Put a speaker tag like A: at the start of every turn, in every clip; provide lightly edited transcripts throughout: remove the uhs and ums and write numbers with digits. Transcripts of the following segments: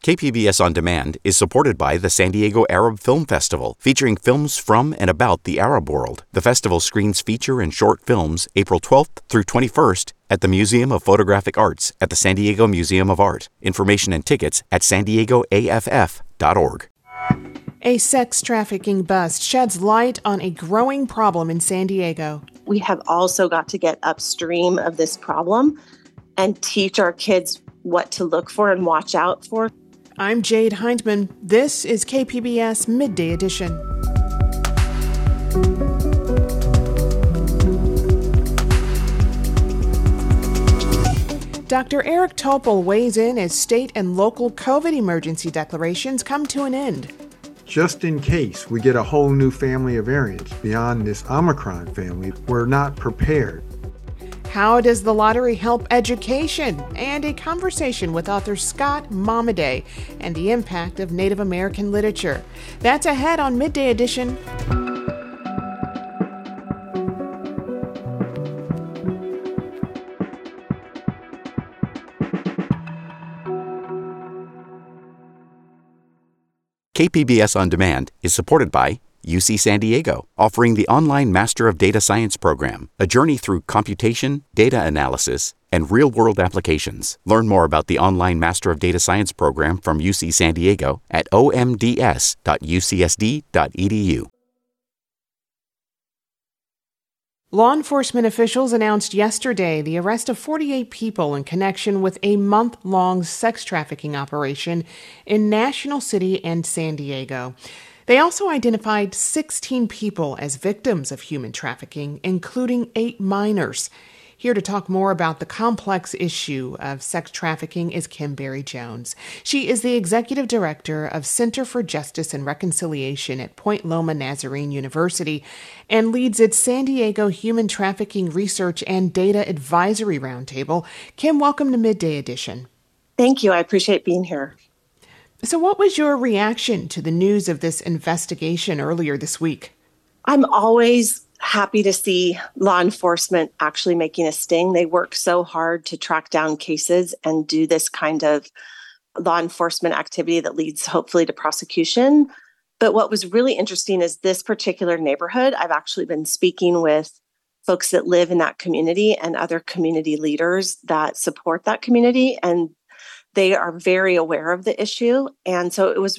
A: KPBS On Demand is supported by the San Diego Arab Film Festival, featuring films from and about the Arab world. The festival screens feature and short films April 12th through 21st at the Museum of Photographic Arts at the San Diego Museum of Art. Information and tickets at sandiegoaff.org.
B: A sex trafficking bust sheds light on a growing problem in San Diego.
C: We have also got to get upstream of this problem and teach our kids what to look for and watch out for.
B: I'm Jade Hindman. This is KPBS Midday Edition. Dr. Eric Topol weighs in as state and local COVID emergency declarations come to an end.
D: Just in case we get a whole new family of variants beyond this Omicron family, we're not prepared.
B: How does the lottery help education? And a conversation with author Scott Momaday and the impact of Native American literature. That's ahead on Midday Edition.
A: KPBS On Demand is supported by UC San Diego, offering the online Master of Data Science program, a journey through computation, data analysis, and real-world applications. Learn more about the online Master of Data Science program from UC San Diego at omds.ucsd.edu.
B: Law enforcement officials announced yesterday the arrest of 48 people in connection with a month-long sex trafficking operation in National City and San Diego. They also identified 16 people as victims of human trafficking, including 8 minors. Here to talk more about the complex issue of sex trafficking is Kim Berry-Jones. She is the executive director of Center for Justice and Reconciliation at Point Loma Nazarene University and leads its San Diego Human Trafficking Research and Data Advisory Roundtable. Kim, welcome to Midday Edition.
C: Thank you. I appreciate being here.
B: So what was your reaction to the news of this investigation earlier this week?
C: I'm always happy to see law enforcement actually making a sting. They work so hard to track down cases and do this kind of law enforcement activity that leads hopefully to prosecution. But what was really interesting is this particular neighborhood. I've actually been speaking with folks that live in that community and other community leaders that support that community, and they are very aware of the issue. And so I was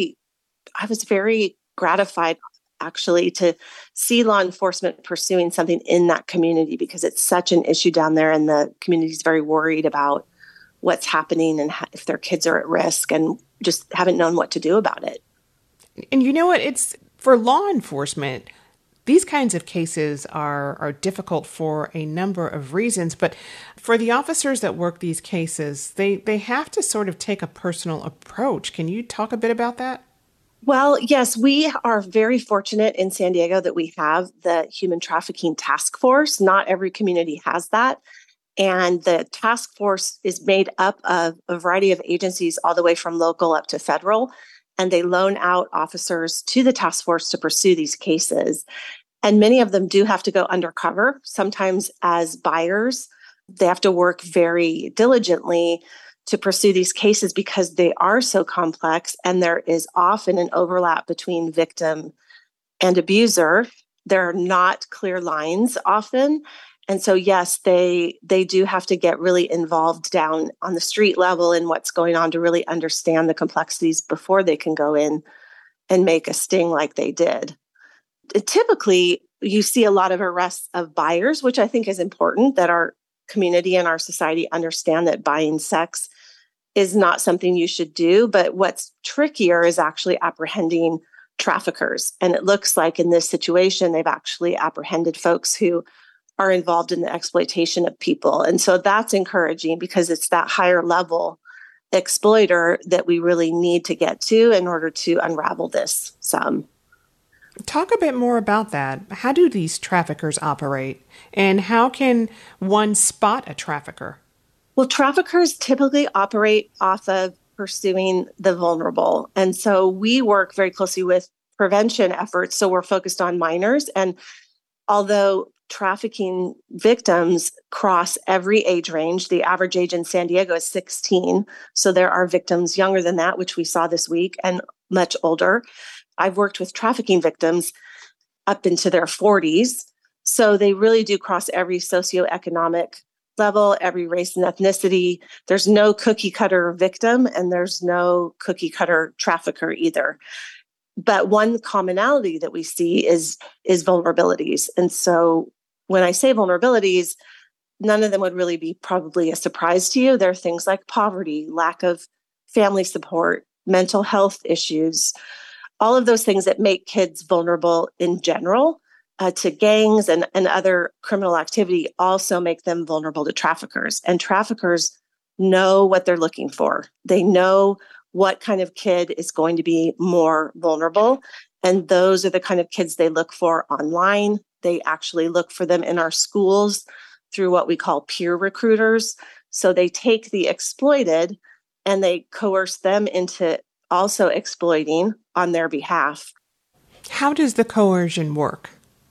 C: very gratified actually to see law enforcement pursuing something in that community because it's such an issue down there and the community is very worried about what's happening and if their kids are at risk and just haven't known what to do about it.
B: And you know what? It's for law enforcement, these kinds of cases are difficult for a number of reasons, but for the officers that work these cases, they have to sort of take a personal approach. Can you talk a bit about that?
C: Well, yes, we are very fortunate in San Diego that we have the Human Trafficking Task Force. Not every community has that. And the task force is made up of a variety of agencies all the way from local up to federal. And they loan out officers to the task force to pursue these cases. And many of them do have to go undercover, sometimes as buyers. They have to work very diligently to pursue these cases because they are so complex and there is often an overlap between victim and abuser. There are not clear lines often. And so, yes, they do have to get really involved down on the street level in what's going on to really understand the complexities before they can go in and make a sting like they did. Typically, you see a lot of arrests of buyers, which I think is important that our community and our society understand that buying sex is not something you should do. But what's trickier is actually apprehending traffickers. And it looks like in this situation, they've actually apprehended folks who are involved in the exploitation of people. And so that's encouraging because it's that higher level exploiter that we really need to get to in order to unravel this some.
B: Talk a bit more about that. How do these traffickers operate? And how can one spot a trafficker?
C: Well, traffickers typically operate off of pursuing the vulnerable. And so we work very closely with prevention efforts. So we're focused on minors. And although trafficking victims cross every age range. The average age in San Diego is 16. So there are victims younger than that, which we saw this week, and much older. I've worked with trafficking victims up into their 40s. So they really do cross every socioeconomic level, every race and ethnicity. There's no cookie cutter victim, and there's no cookie cutter trafficker either. But one commonality that we see is vulnerabilities. And so when I say vulnerabilities, none of them would really be probably a surprise to you. There are things like poverty, lack of family support, mental health issues, all of those things that make kids vulnerable in general to gangs and other criminal activity also make them vulnerable to traffickers. And traffickers know what they're looking for. They know what kind of kid is going to be more vulnerable. And those are the kind of kids they look for online. They actually look for them in our schools through what we call peer recruiters. So they take the exploited and they coerce them into also exploiting on their behalf.
B: How does the coercion work?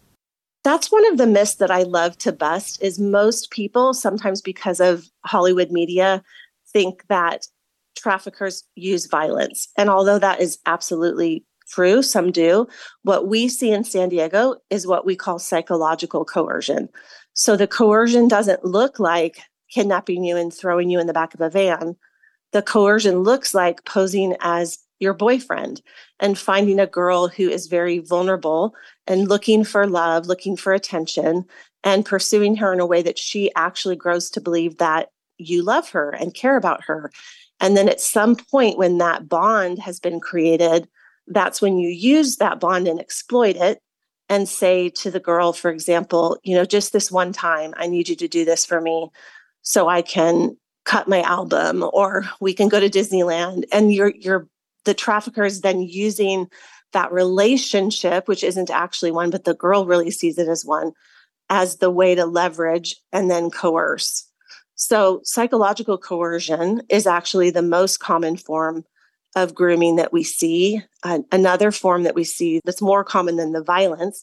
C: That's one of the myths that I love to bust is most people, sometimes because of Hollywood media, think that traffickers use violence. And although that is absolutely true, some do, what we see in San Diego is what we call psychological coercion. So the coercion doesn't look like kidnapping you and throwing you in the back of a van. The coercion looks like posing as your boyfriend and finding a girl who is very vulnerable and looking for love, looking for attention, and pursuing her in a way that she actually grows to believe that you love her and care about her. And then at some point when that bond has been created, that's when you use that bond and exploit it and say to the girl, for example, just this one time, I need you to do this for me so I can cut my album or we can go to Disneyland. And the trafficker is then using that relationship, which isn't actually one, but the girl really sees it as one, as the way to leverage and then coerce. So psychological coercion is actually the most common form of grooming that we see. Another form that we see that's more common than the violence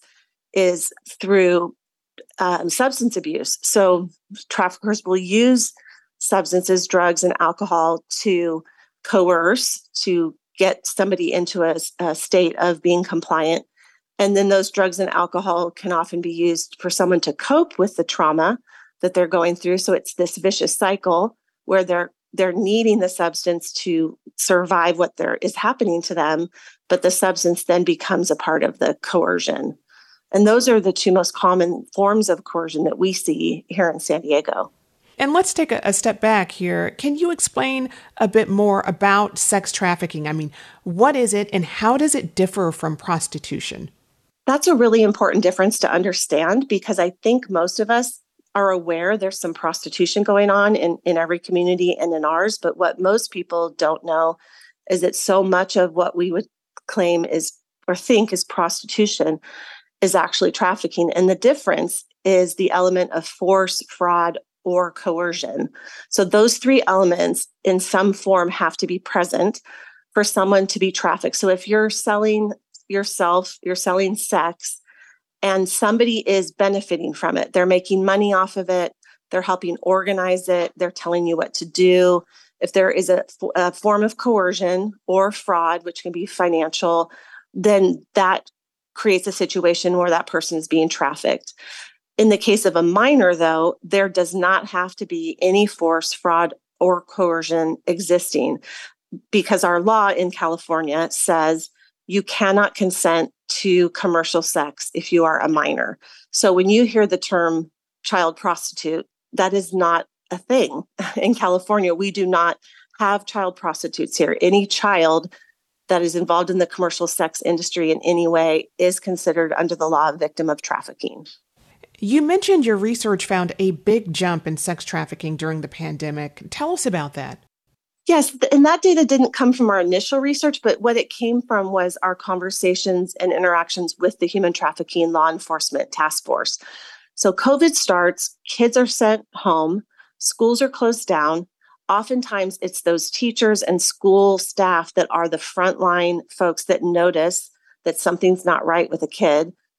C: is through substance abuse. So traffickers will use substances, drugs, and alcohol to coerce, to get somebody into a state of being compliant. And then those drugs and alcohol can often be used for someone to cope with the trauma that they're going through. So it's this vicious cycle where they're needing the substance to survive what is happening to them, but the substance then becomes a part of the coercion. And those are the two most common forms of coercion that we see here in San Diego.
B: And let's take a step back here. Can you explain a bit more about sex trafficking? I mean, what is it and how does it differ from prostitution?
C: That's a really important difference to understand because I think most of us are aware there's some prostitution going on in every community and in ours. But what most people don't know is that so much of what we would claim is or think is prostitution is actually trafficking. And the difference is the element of force, fraud, or coercion. So those three elements in some form have to be present for someone to be trafficked. So if you're selling yourself, you're selling sex, and somebody is benefiting from it, they're making money off of it, they're helping organize it, they're telling you what to do. If there is a form of coercion or fraud, which can be financial, then that creates a situation where that person is being trafficked. In the case of a minor, though, there does not have to be any force, fraud, or coercion existing because our law in California says you cannot consent to commercial sex if you are a minor. So when you hear the term child prostitute, that is not a thing. In California, we do not have child prostitutes here. Any child that is involved in the commercial sex industry in any way is considered under the law a victim of trafficking.
B: You mentioned your research found a big jump in sex trafficking during the pandemic. Tell us about that.
C: Yes, and that data didn't come from our initial research, but what it came from was our conversations and interactions with the Human Trafficking Law Enforcement Task Force. So COVID starts, kids are sent home, schools are closed down. Oftentimes, it's those teachers and school staff that are the frontline folks that notice that something's not right with a kid.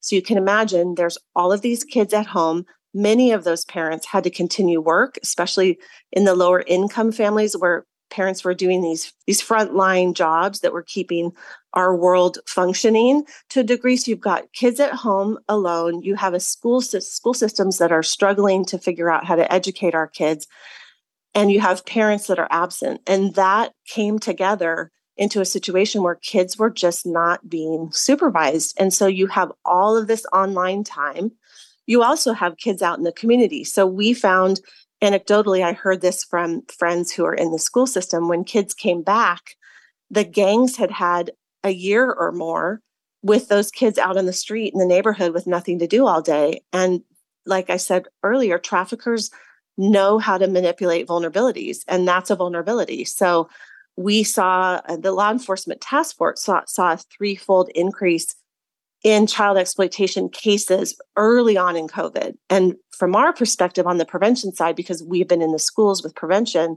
C: So you can imagine there's all of these kids at home. Many of those parents had to continue work, especially in the lower income families where parents were doing these frontline jobs that were keeping our world functioning to a degree. So you've got kids at home alone. You have school systems that are struggling to figure out how to educate our kids. And you have parents that are absent. And that came together into a situation where kids were just not being supervised. And so you have all of this online time. You also have kids out in the community. So we found, anecdotally, I heard this from friends who are in the school system, when kids came back, the gangs had a year or more with those kids out on the street in the neighborhood with nothing to do all day. And like I said earlier, traffickers know how to manipulate vulnerabilities, and that's a vulnerability. So we saw the law enforcement task force saw a threefold increase in child exploitation cases early on in COVID. And from our perspective on the prevention side, because we've been in the schools with prevention,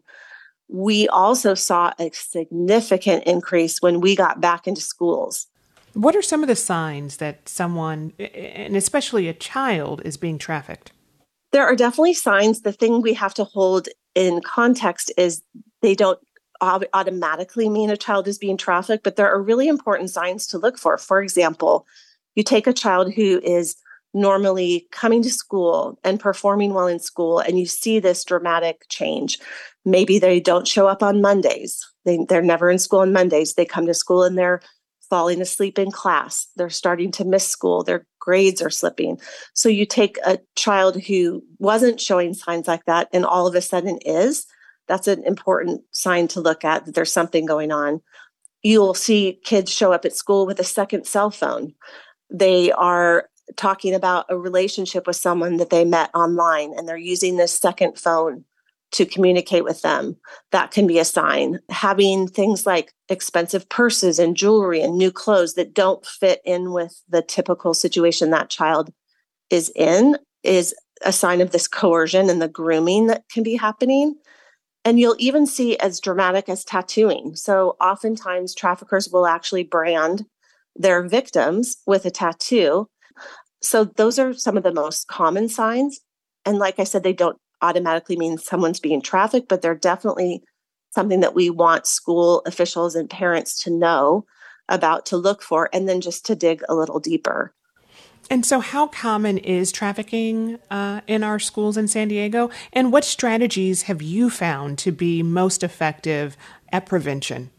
C: we also saw a significant increase when we got back into schools.
B: What are some of the signs that someone, and especially a child, is being trafficked?
C: There are definitely signs. The thing we have to hold in context is they don't automatically mean a child is being trafficked, but there are really important signs to look for. For example, you take a child who is normally coming to school and performing well in school, and you see this dramatic change. Maybe they don't show up on Mondays. They're never in school on Mondays. They come to school and they're falling asleep in class. They're starting to miss school. Their grades are slipping. So you take a child who wasn't showing signs like that and all of a sudden is. That's an important sign to look at, that there's something going on. You'll see kids show up at school with a second cell phone. They are talking about a relationship with someone that they met online, and they're using this second phone to communicate with them. That can be a sign. Having things like expensive purses and jewelry and new clothes that don't fit in with the typical situation that child is in is a sign of this coercion and the grooming that can be happening. And you'll even see as dramatic as tattooing. So oftentimes traffickers will actually brand their victims with a tattoo. So those are some of the most common signs. And like I said, they don't automatically mean someone's being trafficked, but they're definitely something that we want school officials and parents to know about, to look for, and then just to dig a little deeper.
B: And so how common is trafficking in our schools in San Diego? And what strategies have you found to be most effective at prevention?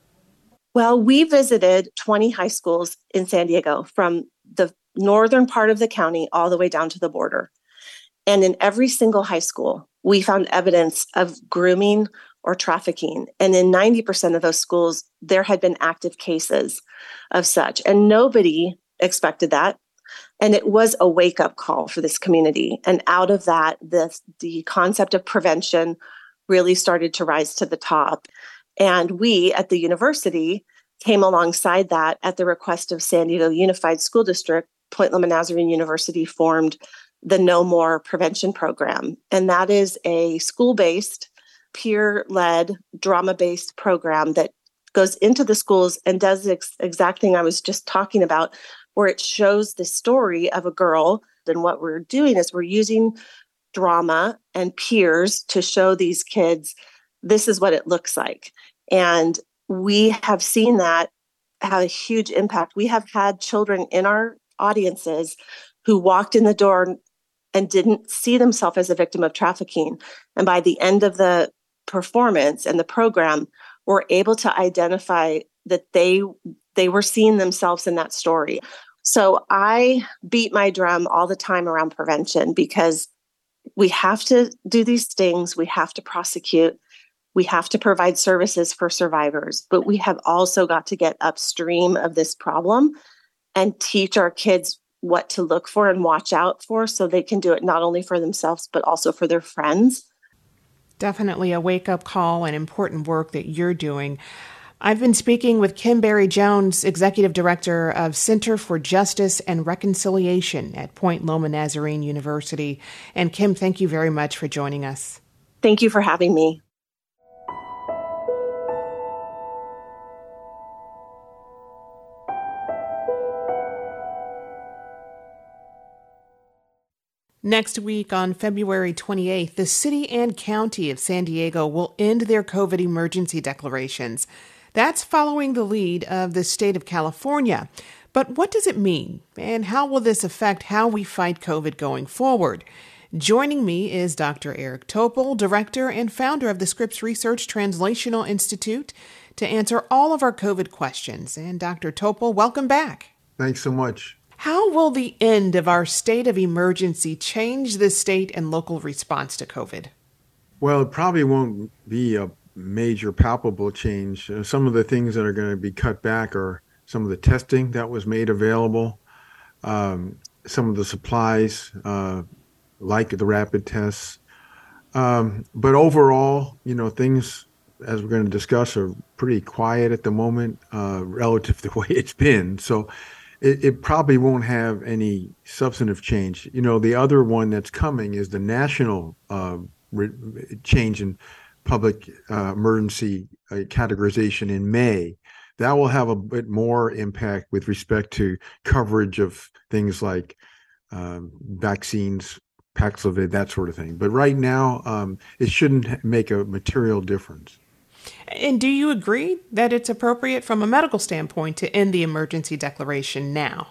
C: Well, we visited 20 high schools in San Diego from the northern part of the county all the way down to the border. And in every single high school, we found evidence of grooming or trafficking. And in 90% of those schools, there had been active cases of such. And nobody expected that. And it was a wake-up call for this community. And out of that, the concept of prevention really started to rise to the top. And we at the university came alongside that at the request of San Diego Unified School District. Point Loma Nazarene University formed the No More Prevention Program. And that is a school-based, peer-led, drama-based program that goes into the schools and does the exact thing I was just talking about, where it shows the story of a girl. And what we're doing is we're using drama and peers to show these kids, this is what it looks like. And we have seen that have a huge impact. We have had children in our audiences who walked in the door and didn't see themselves as a victim of trafficking. And by the end of the performance and the program, were able to identify that they were seeing themselves in that story. So I beat my drum all the time around prevention, because we have to do these things. We have to prosecute. We have to provide services for survivors, but we have also got to get upstream of this problem and teach our kids what to look for and watch out for, so they can do it not only for themselves, but also for their friends.
B: Definitely a wake-up call and important work that you're doing. I've been speaking with Kim Berry-Jones, Executive Director of Center for Justice and Reconciliation at Point Loma Nazarene University. And Kim, thank you very much for joining us.
C: Thank you for having me.
B: Next week, on February 28th, the city and county of San Diego will end their COVID emergency declarations. That's following the lead of the state of California. But what does it mean, and how will this affect how we fight COVID going forward? Joining me is Dr. Eric Topol, director and founder of the Scripps Research Translational Institute, to answer all of our COVID questions. And Dr. Topol, welcome back.
D: Thanks so much.
B: How will the end of our state of emergency change the state and local response to COVID?
D: Well, it probably won't be a major palpable change. Some of the things that are going to be cut back are some of the testing that was made available, some of the supplies, like the rapid tests. But overall, things, as we're going to discuss, are pretty quiet at the moment relative to the way it's been. So it probably won't have any substantive change. The other one that's coming is the national change in public emergency categorization in May. That will have a bit more impact with respect to coverage of things like vaccines, Paxlovid, that sort of thing. But right now, it shouldn't make a material difference.
B: And do you agree that it's appropriate from a medical standpoint to end the emergency declaration now?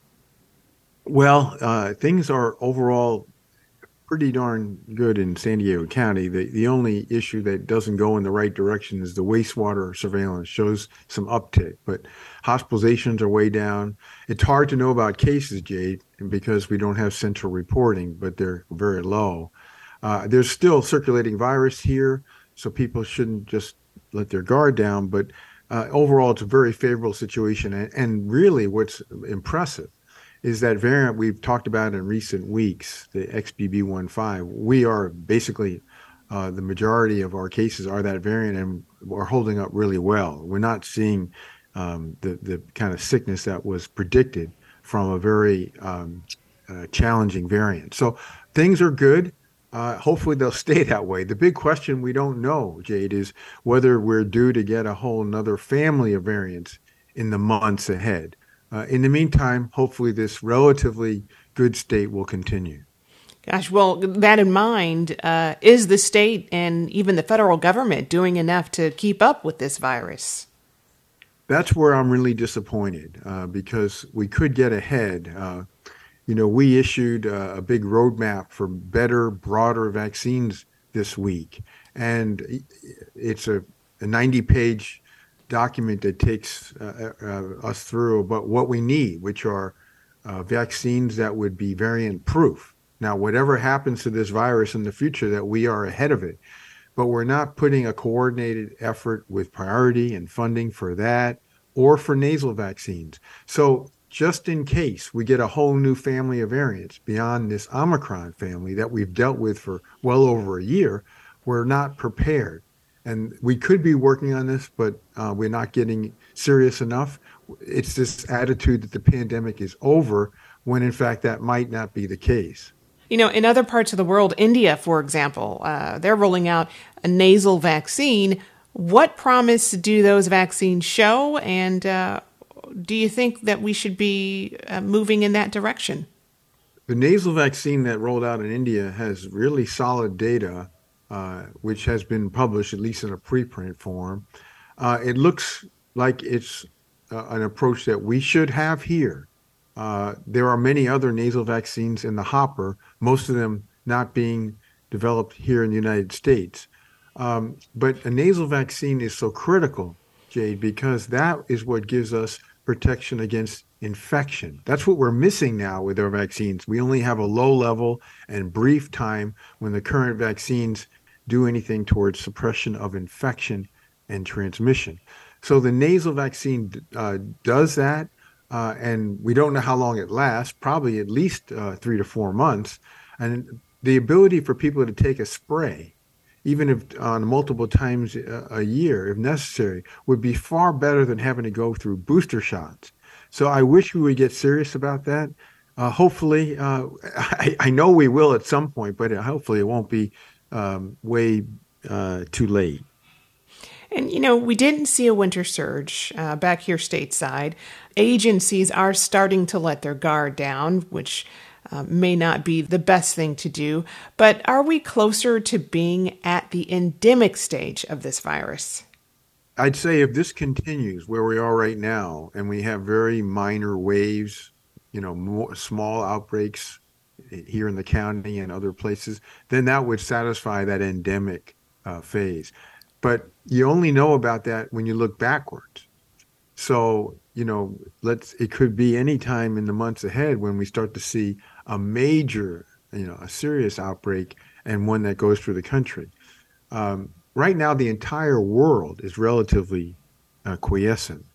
D: Well, things are overall pretty darn good in San Diego County. The only issue that doesn't go in the right direction is the wastewater surveillance shows some uptick, but hospitalizations are way down. It's hard to know about cases, Jade, because we don't have central reporting, but they're very low. There's still circulating virus here, so people shouldn't just let their guard down, but overall it's a very favorable situation. And really what's impressive is that variant we've talked about in recent weeks, the XBB.1.5. We are basically, the majority of our cases are that variant, and we're holding up really well. We're not seeing the kind of sickness that was predicted from a very challenging variant. So things are good. Hopefully they'll stay that way. The big question we don't know, Jade, is whether we're due to get a whole nother family of variants in the months ahead. In the meantime, hopefully this relatively good state will continue.
B: Gosh, well, that in mind, is the state and even the federal government doing enough to keep up with this virus?
D: That's where I'm really disappointed because we could get ahead. We issued a big roadmap for better, broader vaccines this week. And it's a 90-page document that takes us through about what we need, which are vaccines that would be variant proof. Now, whatever happens to this virus in the future, that we are ahead of it. But we're not putting a coordinated effort with priority and funding for that or for nasal vaccines. So just in case we get a whole new family of variants beyond this Omicron family that we've dealt with for well over a year, we're not prepared. And we could be working on this, but we're not getting serious enough. It's this attitude that the pandemic is over when, in fact, that might not be the case.
B: In other parts of the world, India, for example, they're rolling out a nasal vaccine. What promise do those vaccines show? And do you think that we should be moving in that direction?
D: The nasal vaccine that rolled out in India has really solid data, which has been published, at least in a preprint form. It looks like it's an approach that we should have here. There are many other nasal vaccines in the hopper, most of them not being developed here in the United States. But a nasal vaccine is so critical, Jade, because that is what gives us protection against infection. That's what we're missing now with our vaccines. We only have a low level and brief time when the current vaccines do anything towards suppression of infection and transmission. So the nasal vaccine does that, and we don't know how long it lasts, probably at least 3 to 4 months. And the ability for people to take a spray, even if on multiple times a year, if necessary, would be far better than having to go through booster shots. So I wish we would get serious about that. Hopefully, I know we will at some point, but hopefully it won't be way too late.
B: And, we didn't see a winter surge back here stateside. Agencies are starting to let their guard down, which may not be the best thing to do. But are we closer to being at the endemic stage of this virus?
D: I'd say if this continues where we are right now, and we have very minor waves, more small outbreaks here in the county and other places, then that would satisfy that endemic phase. But you only know about that when you look backwards. So, it could be any time in the months ahead when we start to see a major, a serious outbreak and one that goes through the country. Right now, the entire world is relatively quiescent.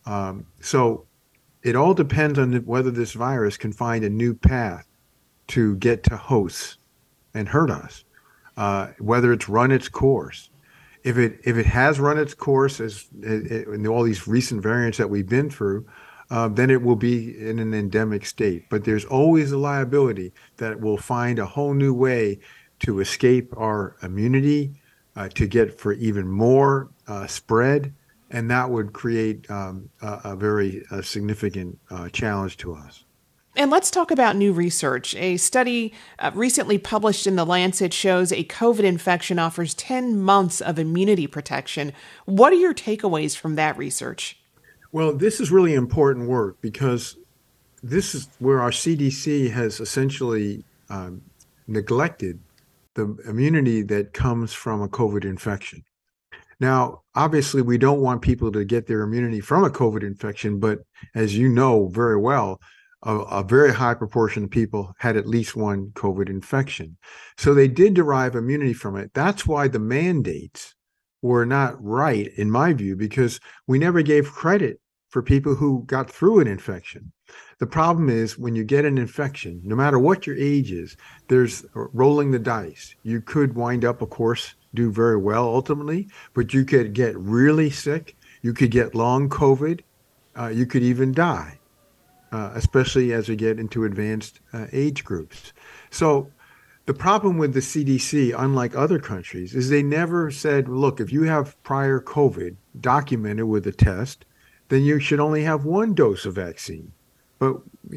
D: So it all depends on whether this virus can find a new path to get to hosts and hurt us, whether it's run its course. If it has run its course as in all these recent variants that we've been through, then it will be in an endemic state. But there's always a liability that we'll find a whole new way to escape our immunity, to get for even more spread, and that would create a very significant challenge to us.
B: And let's talk about new research. A study recently published in The Lancet shows a COVID infection offers 10 months of immunity protection. What are your takeaways from that research?
D: Well, this is really important work because this is where our CDC has essentially neglected the immunity that comes from a COVID infection. Now, obviously, we don't want people to get their immunity from a COVID infection, but as you know very well, a very high proportion of people had at least one COVID infection. So they did derive immunity from it. That's why the mandates were not right, in my view, because we never gave credit for people who got through an infection. The problem is when you get an infection, no matter what your age is, there's rolling the dice. You could wind up, of course, do very well ultimately, but you could get really sick. You could get long COVID. You could even die. Especially as we get into advanced age groups. So the problem with the CDC, unlike other countries, is they never said, look, if you have prior COVID documented with a test, then you should only have one dose of vaccine. But,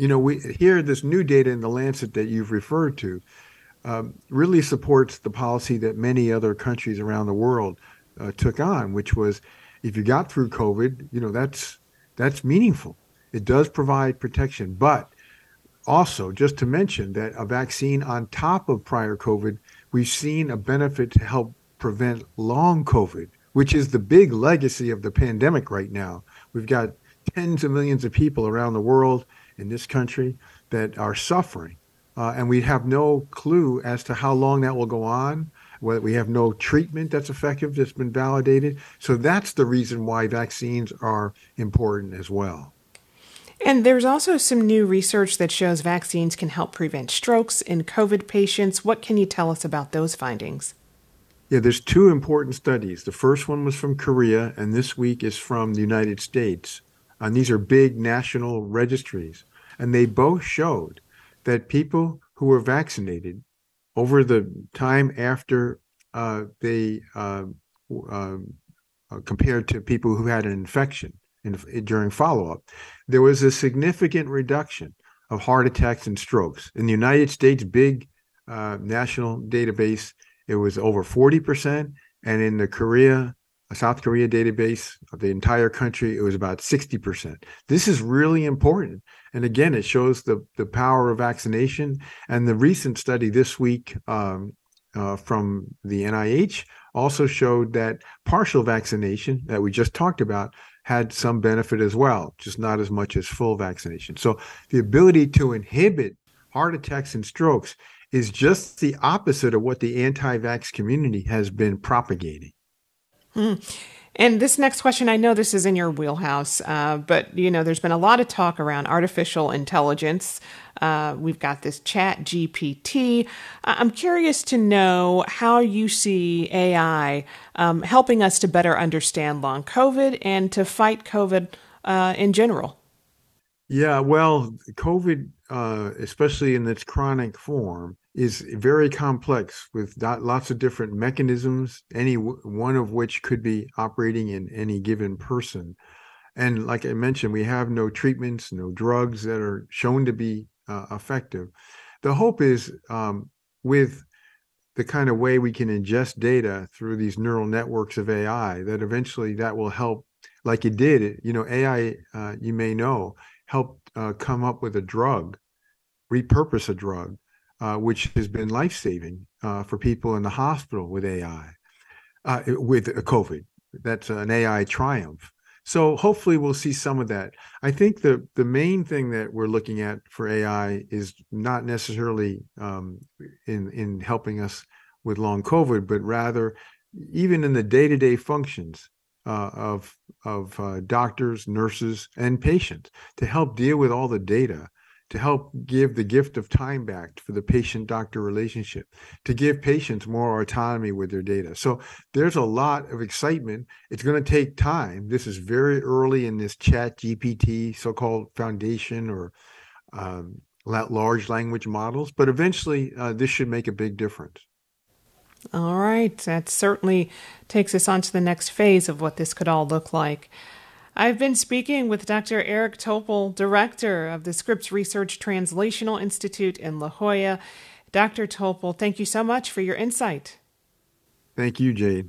D: this new data in the Lancet that you've referred to really supports the policy that many other countries around the world took on, which was if you got through COVID, that's meaningful. It does provide protection, but also just to mention that a vaccine on top of prior COVID, we've seen a benefit to help prevent long COVID, which is the big legacy of the pandemic right now. We've got tens of millions of people around the world in this country that are suffering, and we have no clue as to how long that will go on. Whether we have no treatment that's effective, that's been validated. So that's the reason why vaccines are important as well.
B: And there's also some new research that shows vaccines can help prevent strokes in COVID patients. What can you tell us about those findings?
D: Yeah, there's two important studies. The first one was from Korea, and this week is from the United States. And these are big national registries. And they both showed that people who were vaccinated over the time after they compared to people who had an infection during follow-up, there was a significant reduction of heart attacks and strokes. In the United States, big national database, it was over 40%. And in the South Korea database of the entire country, it was about 60%. This is really important. And again, it shows the power of vaccination. And the recent study this week from the NIH also showed that partial vaccination that we just talked about had some benefit as well, just not as much as full vaccination. So the ability to inhibit heart attacks and strokes is just the opposite of what the anti-vax community has been propagating.
B: And this next question, I know this is in your wheelhouse, but, there's been a lot of talk around artificial intelligence. We've got this Chat GPT. I'm curious to know how you see AI helping us to better understand long COVID and to fight COVID in general.
D: Yeah, well, COVID, especially in its chronic form, is very complex with lots of different mechanisms, any one of which could be operating in any given person. And like I mentioned, we have no treatments, no drugs that are shown to be effective. the hope is with the kind of way we can ingest data through these neural networks of AI, that eventually that will help, like it did. AI, you may know, helped come up with a drug, repurpose a drug, which has been life-saving for people in the hospital with AI, with COVID. That's an AI triumph. So hopefully we'll see some of that. I think the main thing that we're looking at for AI is not necessarily in helping us with long COVID, but rather even in the day-to-day functions of doctors, nurses, and patients, to help deal with all the data, to help give the gift of time back for the patient-doctor relationship, to give patients more autonomy with their data. So there's a lot of excitement. It's going to take time. This is very early in this ChatGPT, so-called foundation or large language models, but eventually this should make a big difference.
B: All right. That certainly takes us on to the next phase of what this could all look like. I've been speaking with Dr. Eric Topol, director of the Scripps Research Translational Institute in La Jolla. Dr. Topol, thank you so much for your insight.
D: Thank you, Jade.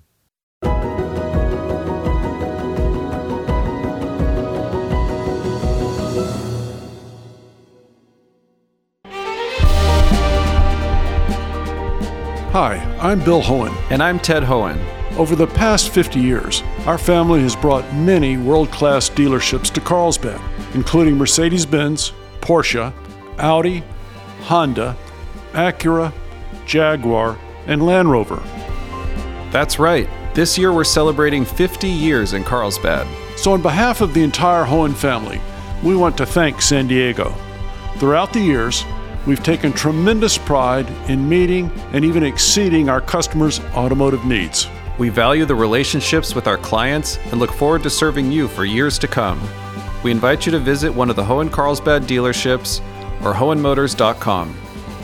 E: Hi, I'm Bill Hohen.
F: And I'm Ted Hohen.
E: Over the past 50 years, our family has brought many world-class dealerships to Carlsbad, including Mercedes-Benz, Porsche, Audi, Honda, Acura, Jaguar, and Land Rover.
F: That's right. This year we're celebrating 50 years in Carlsbad.
E: So on behalf of the entire Hohen family, we want to thank San Diego. Throughout the years, we've taken tremendous pride in meeting and even exceeding our customers' automotive needs.
F: We value the relationships with our clients and look forward to serving you for years to come. We invite you to visit one of the Hohen Carlsbad dealerships or hohenmotors.com.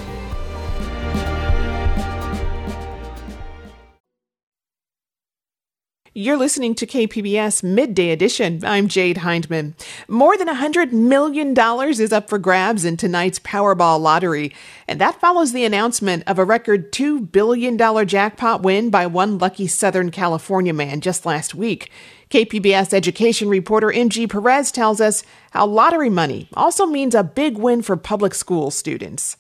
B: You're listening to KPBS Midday Edition. I'm Jade Hindman. More than $100 million is up for grabs in tonight's Powerball lottery, and that follows the announcement of a record $2 billion jackpot win by one lucky Southern California man just last week. KPBS education reporter MG Perez tells us how lottery money also means a big win for public school students.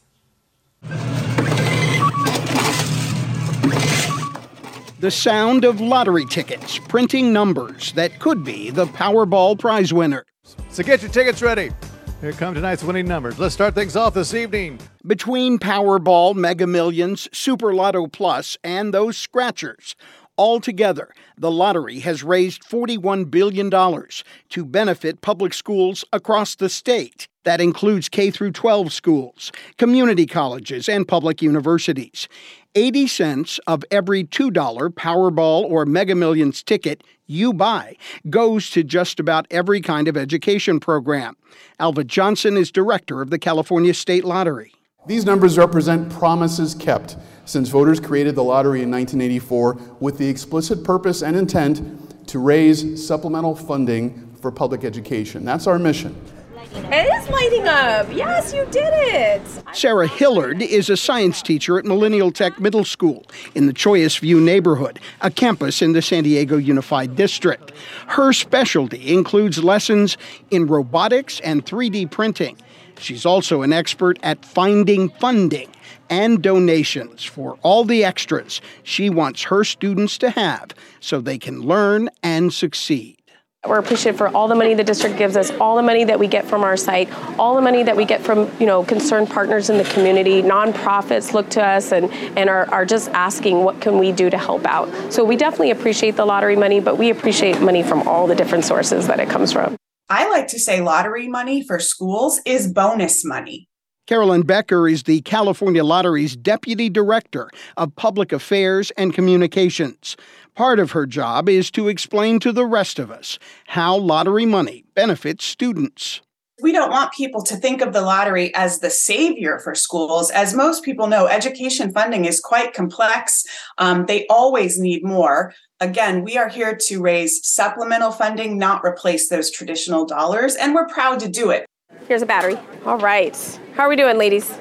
G: The sound of lottery tickets printing numbers that could be the Powerball prize winner.
H: So get your tickets ready. Here come tonight's winning numbers. Let's start things off this evening.
G: Between Powerball, Mega Millions, Super Lotto Plus, and those scratchers, altogether, the lottery has raised $41 billion to benefit public schools across the state. That includes K-12 schools, community colleges, and public universities. 80 cents of every $2 Powerball or Mega Millions ticket you buy goes to just about every kind of education program. Alva Johnson is director of the California State Lottery.
I: These numbers represent promises kept since voters created the lottery in 1984 with the explicit purpose and intent to raise supplemental funding for public education. That's our mission.
J: It is lighting up. Yes, you did it.
G: Sarah Hillard is a science teacher at Millennial Tech Middle School in the Choyas View neighborhood, a campus in the San Diego Unified District. Her specialty includes lessons in robotics and 3D printing. She's also an expert at finding funding and donations for all the extras she wants her students to have so they can learn and succeed.
J: We're appreciative for all the money the district gives us, all the money that we get from our site, all the money that we get from, concerned partners in the community. Nonprofits look to us and are just asking what can we do to help out. So we definitely appreciate the lottery money, but we appreciate money from all the different sources that it comes from.
K: I like to say lottery money for schools is bonus money.
G: Carolyn Becker is the California Lottery's Deputy Director of Public Affairs and Communications. Part of her job is to explain to the rest of us how lottery money benefits students.
K: We don't want people to think of the lottery as the savior for schools. As most people know, education funding is quite complex. They always need more. Again, we are here to raise supplemental funding, not replace those traditional dollars, and we're proud to do it.
J: Here's a battery. All right. How are we doing, ladies?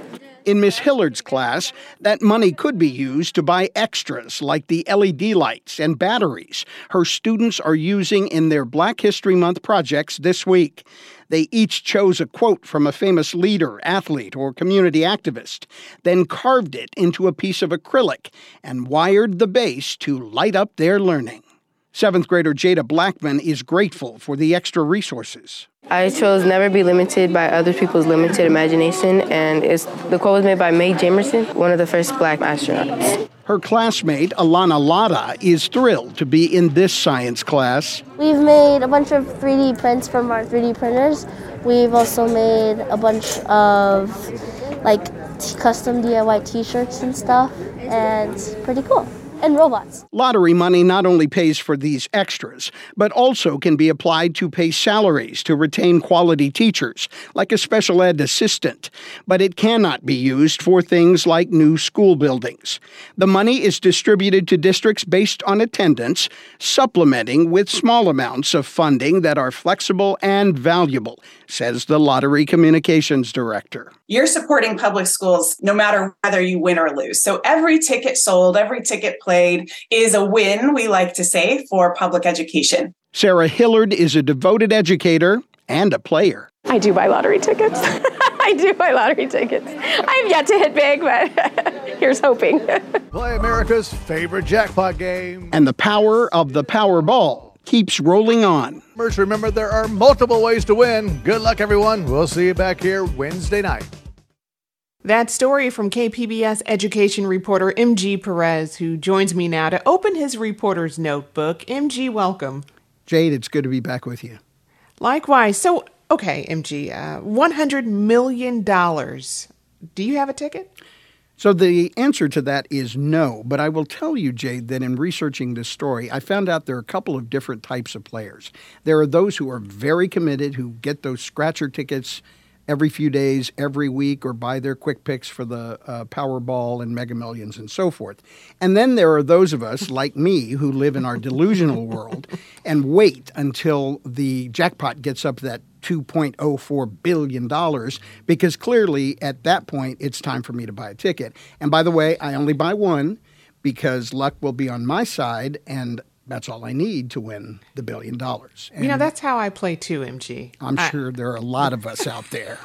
G: In Miss Hillard's class, that money could be used to buy extras like the LED lights and batteries her students are using in their Black History Month projects this week. They each chose a quote from a famous leader, athlete, or community activist, then carved it into a piece of acrylic and wired the base to light up their learning. 7th grader Jada Blackman is grateful for the extra resources.
L: I chose never be limited by other people's limited imagination, and the quote was made by Mae Jamerson, one of the first Black astronauts.
G: Her classmate, Alana Lada, is thrilled to be in this science class.
M: We've made a bunch of 3D prints from our 3D printers. We've also made a bunch of custom DIY t-shirts and stuff, and it's pretty cool. And robots.
G: Lottery money not only pays for these extras, but also can be applied to pay salaries to retain quality teachers, like a special ed assistant. But it cannot be used for things like new school buildings. The money is distributed to districts based on attendance, supplementing with small amounts of funding that are flexible and valuable, says the Lottery Communications Director.
K: You're supporting public schools no matter whether you win or lose. So every ticket sold, every ticket played is a win, we like to say, for public education.
G: Sarah Hillard is a devoted educator and a player.
J: I do buy lottery tickets. I do buy lottery tickets. I have yet to hit big, but here's hoping.
H: Play America's favorite jackpot game.
G: And the power of the Powerball keeps rolling on.
H: Remember, there are multiple ways to win. Good luck, everyone. We'll see you back here Wednesday night.
B: That story from KPBS education reporter MG Perez, who joins me now to open his reporter's notebook. MG, welcome.
G: Jade, it's good to be back with you.
B: Likewise. So, okay, MG, $100 million. Do you have a ticket?
G: So the answer to that is no, but I will tell you, Jade, that in researching this story, I found out there are a couple of different types of players. There are those who are very committed, who get those scratcher tickets every few days, every week, or buy their quick picks for the Powerball and Mega Millions and so forth. And then there are those of us, like me, who live in our delusional world and wait until the jackpot gets up to that $2.04 billion, because clearly at that point it's time for me to buy a ticket. And by the way, I only buy one because luck will be on my side, and that's all I need to win the $1 billion. And
B: that's how I play too, MG.
G: I'm sure there are a lot of us out there.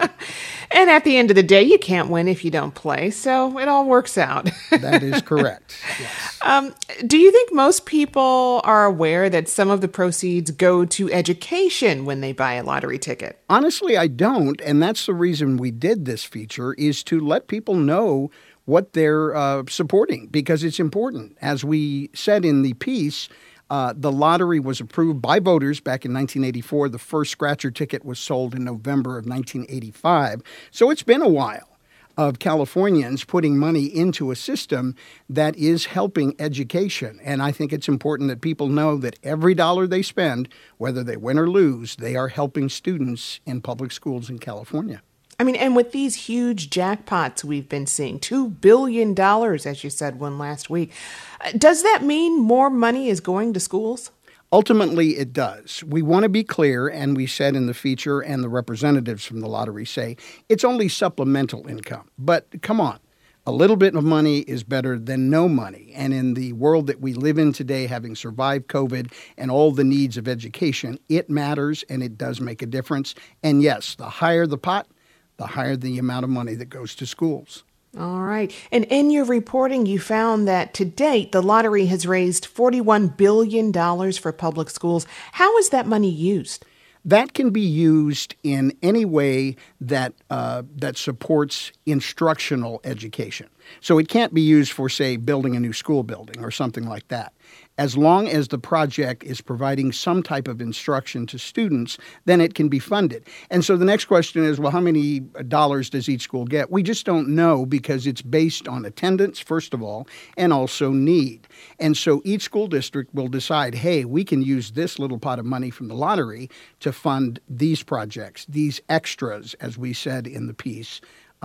B: And at the end of the day, you can't win if you don't play, so it all works out.
G: That is correct, yes.
B: Do you think most people are aware that some of the proceeds go to education when they buy a lottery ticket?
G: Honestly, I don't, and that's the reason we did this feature, is to let people know what they're supporting, because it's important. As we said in the piece, the lottery was approved by voters back in 1984. The first scratcher ticket was sold in November of 1985. So it's been a while of Californians putting money into a system that is helping education. And I think it's important that people know that every dollar they spend, whether they win or lose, they are helping students in public schools in California.
B: I mean, and with these huge jackpots we've been seeing, $2 billion, as you said one last week, does that mean more money is going to schools?
G: Ultimately, it does. We want to be clear, and we said in the feature, and the representatives from the lottery say, it's only supplemental income. But come on, a little bit of money is better than no money. And in the world that we live in today, having survived COVID and all the needs of education, it matters, and it does make a difference. And yes, the higher the pot, the higher the amount of money that goes to schools.
B: All right. And in your reporting, you found that to date, the lottery has raised $41 billion for public schools. How is that money used?
G: That can be used in any way that that supports instructional education. So it can't be used for, say, building a new school building or something like that. As long as the project is providing some type of instruction to students, then it can be funded. And so the next question is, well, how many dollars does each school get? We just don't know, because it's based on attendance, first of all, and also need. And so each school district will decide, hey, we can use this little pot of money from the lottery to fund these projects, these extras, as we said in the piece,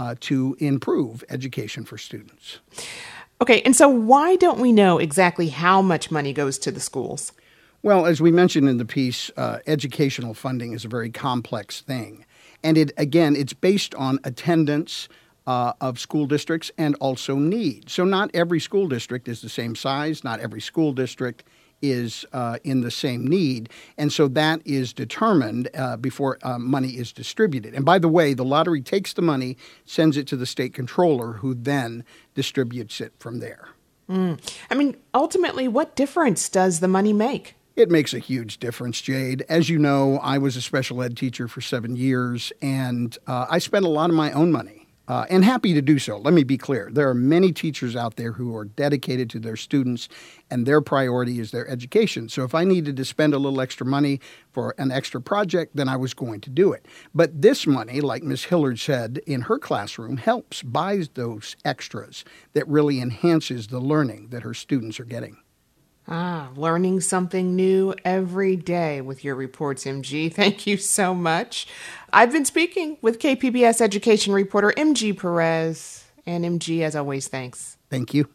G: to improve education for students.
B: Okay, and so why don't we know exactly how much money goes to the schools?
G: Well, as we mentioned in the piece, educational funding is a very complex thing. And it's based on attendance, of school districts and also need. So not every school district is the same size. Not every school district is in the same need. And so that is determined before money is distributed. And by the way, the lottery takes the money, sends it to the state controller, who then distributes it from there.
B: I mean, ultimately, what difference does the money make?
G: It makes a huge difference, Jade. As you know, I was a special ed teacher for 7 years, and I spent a lot of my own money. And happy to do so. Let me be clear. There are many teachers out there who are dedicated to their students, and their priority is their education. So if I needed to spend a little extra money for an extra project, then I was going to do it. But this money, like Ms. Hillard said in her classroom, helps, buys those extras that really enhances the learning that her students are getting.
B: Learning something new every day with your reports, MG. Thank you so much. I've been speaking with KPBS education reporter MG Perez. And MG, as always, thanks.
G: Thank you.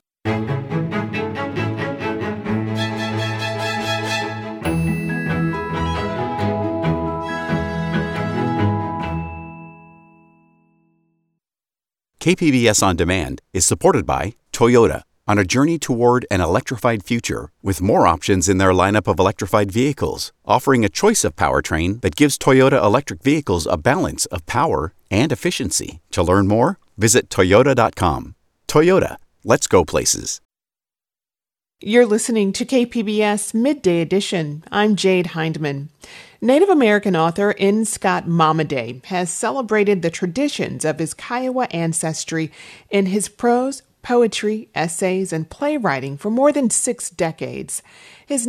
A: KPBS On Demand is supported by Toyota, on a journey toward an electrified future with more options in their lineup of electrified vehicles, offering a choice of powertrain that gives Toyota electric vehicles a balance of power and efficiency. To learn more, visit Toyota.com. Toyota, let's go places.
B: You're listening to KPBS Midday Edition. I'm Jade Hindman. Native American author N. Scott Momaday has celebrated the traditions of his Kiowa ancestry in his prose, poetry, essays, and playwriting for more than 6 decades. His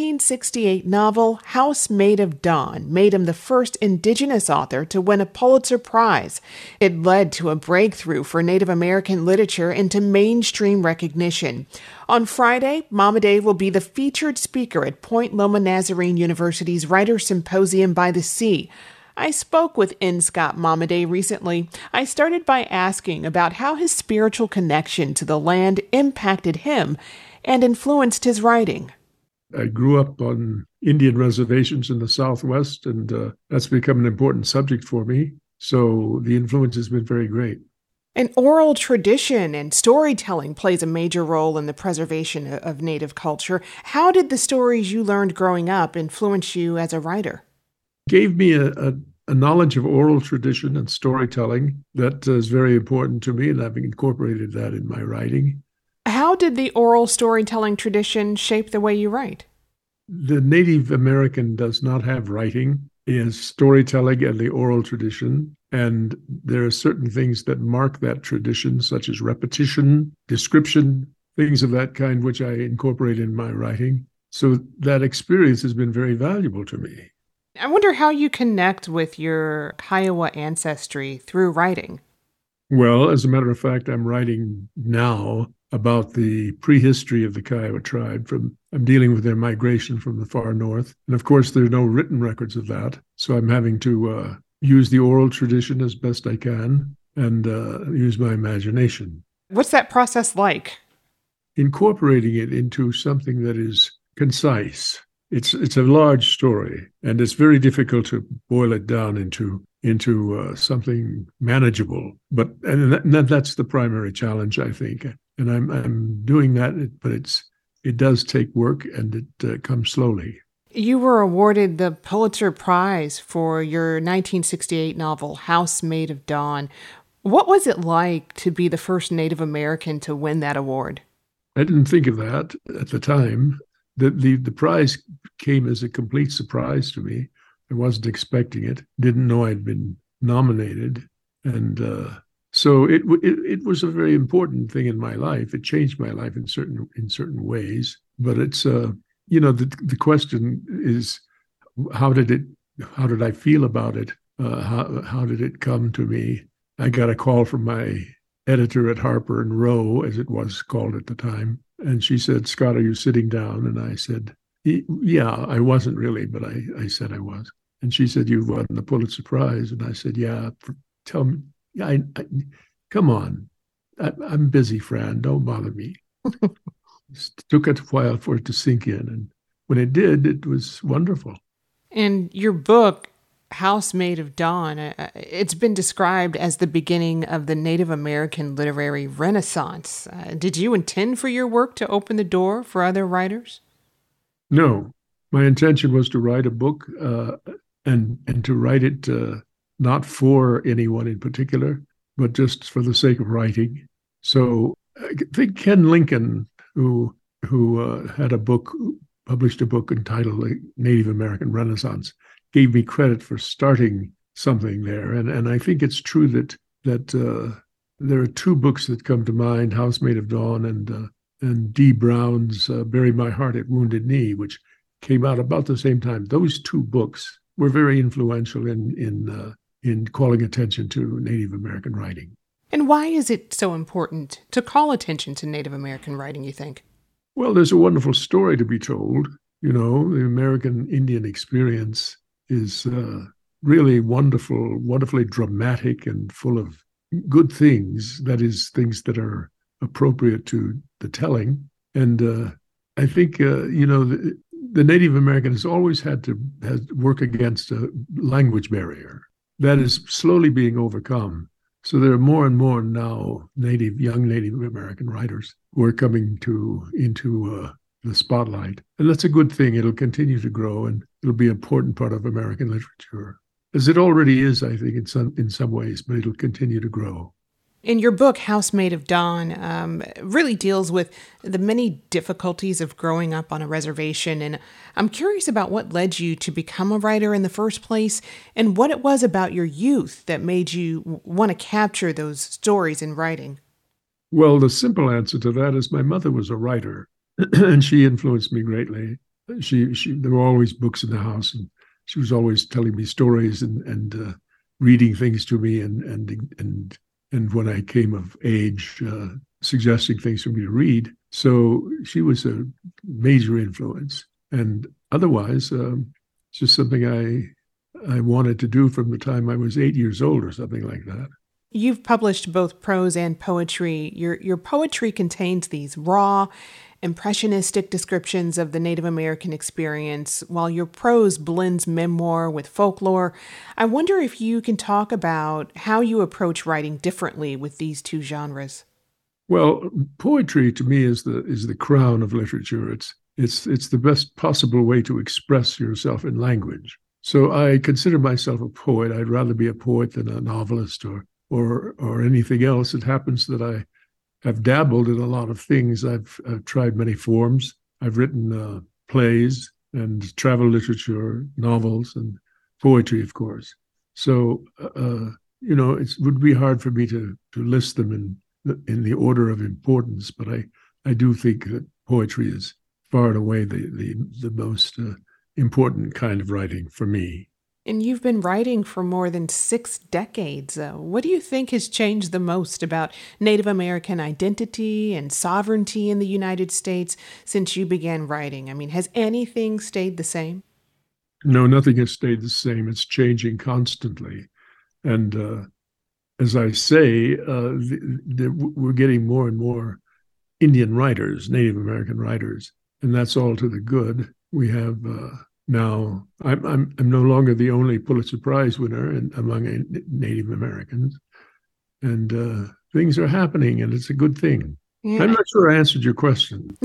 B: 1968 novel, House Made of Dawn, made him the first Indigenous author to win a Pulitzer Prize. It led to a breakthrough for Native American literature into mainstream recognition. On Friday, Momaday will be the featured speaker at Point Loma Nazarene University's Writers' Symposium by the Sea. I spoke with N. Scott Momaday recently. I started by asking about how his spiritual connection to the land impacted him and influenced his writing.
N: I grew up on Indian reservations in the Southwest, and that's become an important subject for me. So the influence has been very great.
B: An oral tradition and storytelling plays a major role in the preservation of Native culture. How did the stories you learned growing up influence you as a writer?
N: Gave me a knowledge of oral tradition and storytelling that is very important to me, and I've incorporated that in my writing.
B: How did the oral storytelling tradition shape the way you write?
N: The Native American does not have writing. He has storytelling and the oral tradition, and there are certain things that mark that tradition, such as repetition, description, things of that kind, which I incorporate in my writing. So that experience has been very valuable to me.
B: I wonder how you connect with your Kiowa ancestry through writing.
N: Well, as a matter of fact, I'm writing now about the prehistory of the Kiowa tribe. I'm dealing with their migration from the far north. And of course, there are no written records of that. So I'm having to use the oral tradition as best I can and use my imagination.
B: What's that process like?
N: Incorporating it into something that is concise. It's a large story, and it's very difficult to boil it down into something manageable. But that's the primary challenge, I think. And I'm doing that, but it does take work, and it comes slowly.
B: You were awarded the Pulitzer Prize for your 1968 novel, House Made of Dawn. What was it like to be the first Native American to win that award?
N: I didn't think of that at the time. The prize came as a complete surprise to me. I wasn't expecting it. Didn't know I'd been nominated, and so it was a very important thing in my life. It changed my life in certain ways. But it's the question is how did I feel about it? How did it come to me? I got a call from my editor at Harper and Row, as it was called at the time. And she said, "Scott, are you sitting down?" And I said, "Yeah, I wasn't really, but I said I was." And she said, "You've won the Pulitzer Prize." And I said, "Yeah, tell me, come on. I'm busy, Fran. Don't bother me." It took a while for it to sink in. And when it did, it was wonderful.
B: And your book, House Made of Dawn, it's been described as the beginning of the Native American literary renaissance. Did you intend for your work to open the door for other writers?
N: No, my intention was to write a book and to write it not for anyone in particular, but just for the sake of writing. So I think Ken Lincoln, who had published a book entitled The Native American Renaissance, gave me credit for starting something there. And I think it's true that there are two books that come to mind, House Made of Dawn and Dee Brown's Bury My Heart at Wounded Knee, which came out about the same time. Those two books were very influential in calling attention to Native American writing.
B: And why is it so important to call attention to Native American writing, you think?
N: Well, there's a wonderful story to be told. You know, the American Indian experience is really wonderful, wonderfully dramatic and full of good things, that is, things that are appropriate to the telling. And I think, the Native American has always had to work against a language barrier that is slowly being overcome. So there are more and more now young Native American writers who are coming into the spotlight. And that's a good thing. It'll continue to grow, and it'll be an important part of American literature, as it already is, I think, in some ways, but it'll continue to grow.
B: In your book, House Made of Dawn, really deals with the many difficulties of growing up on a reservation. And I'm curious about what led you to become a writer in the first place, and what it was about your youth that made you want to capture those stories in writing.
N: Well, the simple answer to that is my mother was a writer, and she influenced me greatly. There were always books in the house, and she was always telling me stories and reading things to me, and when I came of age, suggesting things for me to read. So she was a major influence. And otherwise, it's just something I wanted to do from the time I was 8 years old or something like that.
B: You've published both prose and poetry. Your poetry contains these raw, impressionistic descriptions of the Native American experience, while your prose blends memoir with folklore. I wonder if you can talk about how you approach writing differently with these two genres.
N: Well, poetry to me is the crown of literature. It's the best possible way to express yourself in language. So I consider myself a poet. I'd rather be a poet than a novelist or anything else. It happens that I've dabbled in a lot of things. I've tried many forms. I've written plays and travel literature, novels, and poetry, of course. So, it would be hard for me to list them in the order of importance, but I do think that poetry is far and away the most important kind of writing for me.
B: And you've been writing for more than 6 decades. What do you think has changed the most about Native American identity and sovereignty in the United States since you began writing? I mean, has anything stayed the same?
N: No, nothing has stayed the same. It's changing constantly. And as I say, we're getting more and more Indian writers, Native American writers, and that's all to the good. We have now, I'm no longer the only Pulitzer Prize winner among Native Americans, and things are happening, and it's a good thing. Yeah. I'm not sure I answered your question.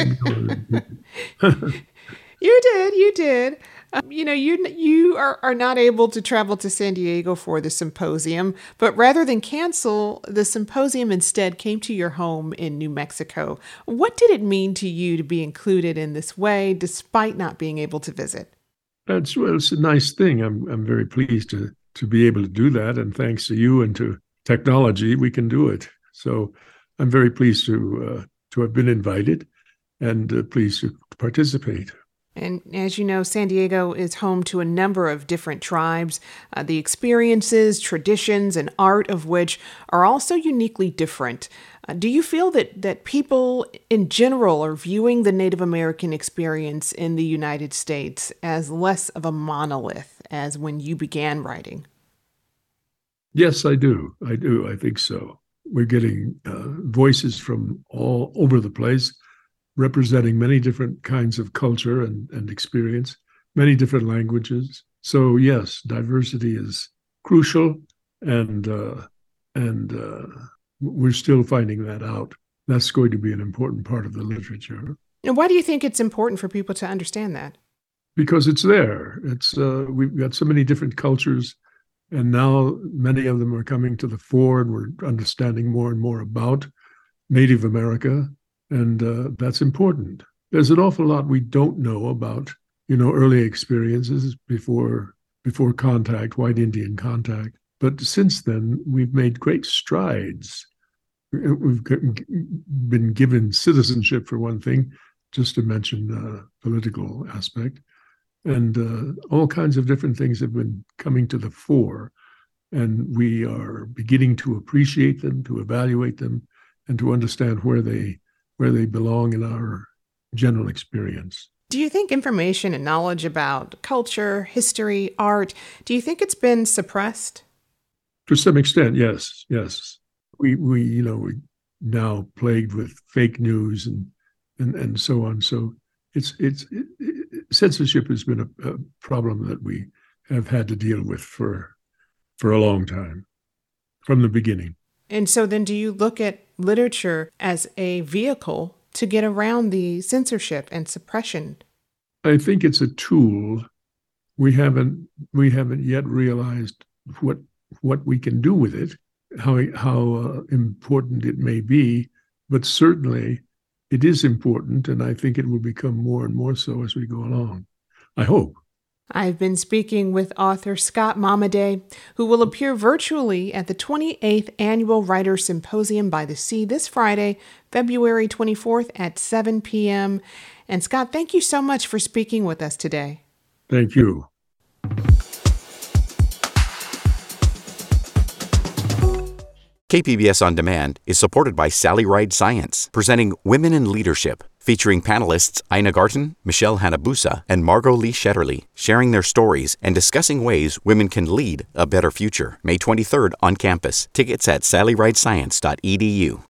B: You did. You are not able to travel to San Diego for the symposium, but rather than cancel, the symposium instead came to your home in New Mexico. What did it mean to you to be included in this way, despite not being able to visit?
N: It's a nice thing. I'm very pleased to be able to do that, and thanks to you and to technology, we can do it. So I'm very pleased to have been invited, and pleased to participate.
B: And as you know, San Diego is home to a number of different tribes, the experiences, traditions, and art of which are also uniquely different. Do you feel that people in general are viewing the Native American experience in the United States as less of a monolith as when you began writing?
N: Yes, I do. I think so. We're getting voices from all over the place, representing many different kinds of culture and experience, many different languages. So yes, diversity is crucial, and we're still finding that out. That's going to be an important part of the literature.
B: And why do you think it's important for people to understand that?
N: Because it's there. It's we've got so many different cultures, and now many of them are coming to the fore, and we're understanding more and more about Native America, and that's important. There's an awful lot we don't know about, early experiences before contact, white Indian contact. But since then, we've made great strides. We've been given citizenship, for one thing, just to mention the political aspect. And all kinds of different things have been coming to the fore. And we are beginning to appreciate them, to evaluate them, and to understand where they belong in our general experience.
B: Do you think information and knowledge about culture, history, art, do you think it's been suppressed?
N: To some extent, yes. We're now plagued with fake news and so on. So censorship has been a problem that we have had to deal with for a long time, from the beginning.
B: And so then do you look at literature as a vehicle to get around the censorship and suppression?
N: I think it's a tool. We haven't yet realized what we can do with it, how important it may be, but certainly it is important, and I think it will become more and more so as we go along. I hope.
B: I've been speaking with author Scott Momaday, who will appear virtually at the 28th Annual Writers' Symposium by the Sea this Friday, February 24th at 7 p.m. And Scott, thank you so much for speaking with us today.
N: Thank you.
A: KPBS On Demand is supported by Sally Ride Science, presenting Women in Leadership, featuring panelists Ina Garten, Michelle Hanabusa, and Margot Lee Shetterly, sharing their stories and discussing ways women can lead a better future. May 23rd on campus. Tickets at sallyridescience.edu.